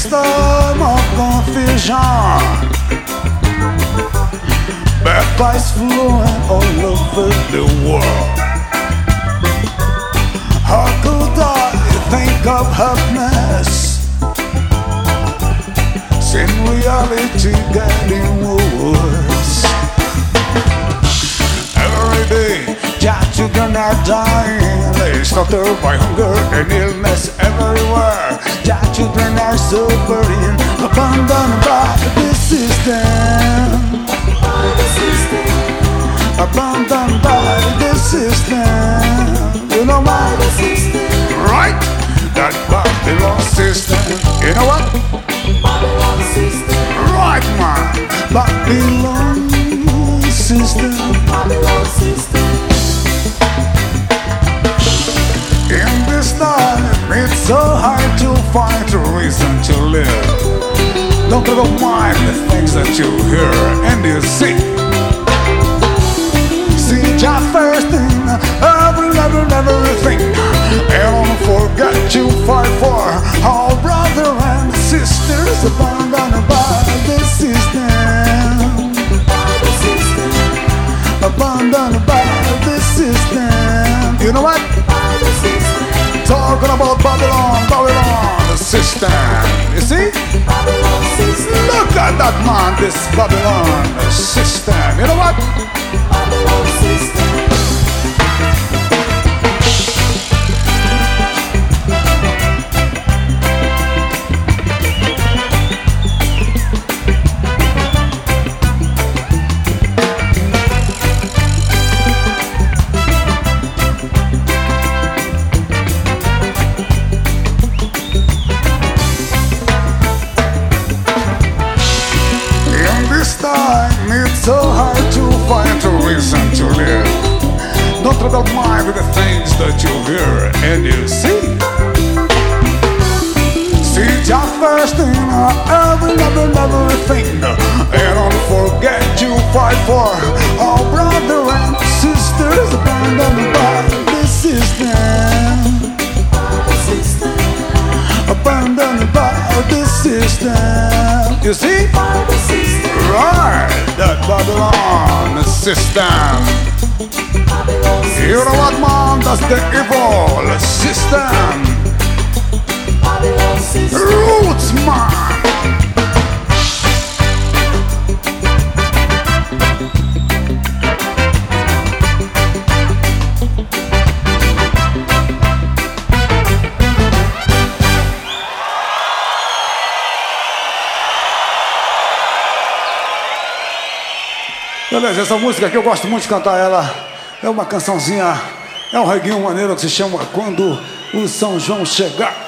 this time of confusion, bad vibes flowing all over the world. How could I think of happiness? In reality getting worse. Every day, children are dying. They slaughtered by hunger and illness everywhere. Children are suffering, abandoned by the system. Abandoned by the system. You know why? Right? That Babylon system. You know what? Babylon system. Right, man. Babylon system. Babylon system. In this time, it's so hard to find a reason to live. Don't ever mind the things that you hear and you see. See your first thing, everything. And don't forget you fight for our brother and sisters abandoned by the system. Abandoned by the system. You know what? Talking about Babylon, Babylon, the system. You see? Babylon system. Look at that man, this Babylon, the system. You know what? Babylon system. It's so hard to find a reason to live. Don't let them mind with the things that you hear and you see. See your first thing, everything. And don't forget you fight for our brother and sisters abandoned by the system. Abandoned by the system. You see? Right, that Babylon system. You know what, man? That's the evil system. Roots, man. Beleza, essa música aqui eu gosto muito de cantar ela. É uma cançãozinha, é um reguinho maneiro que se chama Quando o São João Chegar.